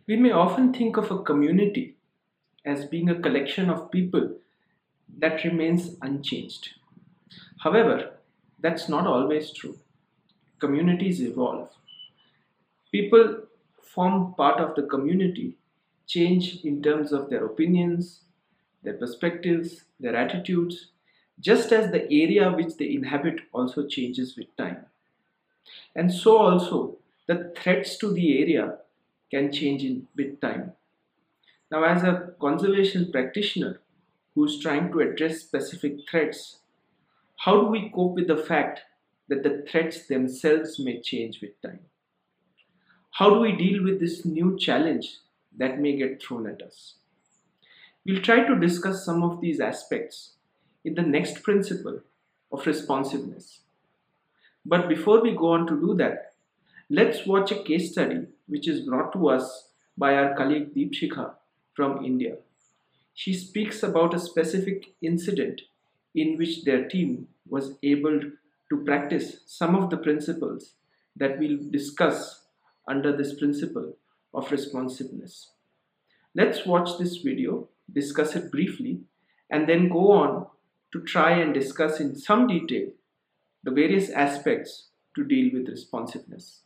We may often think of a community as being a collection of people that remains unchanged. However, that's not always true. Communities evolve. People form part of the community, change in terms of their opinions, their perspectives, their attitudes, just as the area which they inhabit also changes with time. And so also the threats to the area can change with time. Now, as a conservation practitioner who's trying to address specific threats, how do we cope with the fact that the threats themselves may change with time? How do we deal with this new challenge that may get thrown at us? We'll try to discuss some of these aspects in the next principle of responsiveness. But before we go on to do that, let's watch a case study which is brought to us by our colleague Deepshikha from India. She speaks about a specific incident in which their team was able to practice some of the principles that we'll discuss under this principle of responsiveness. Let's watch this video, discuss it briefly, and then go on to try and discuss in some detail the various aspects to deal with responsiveness.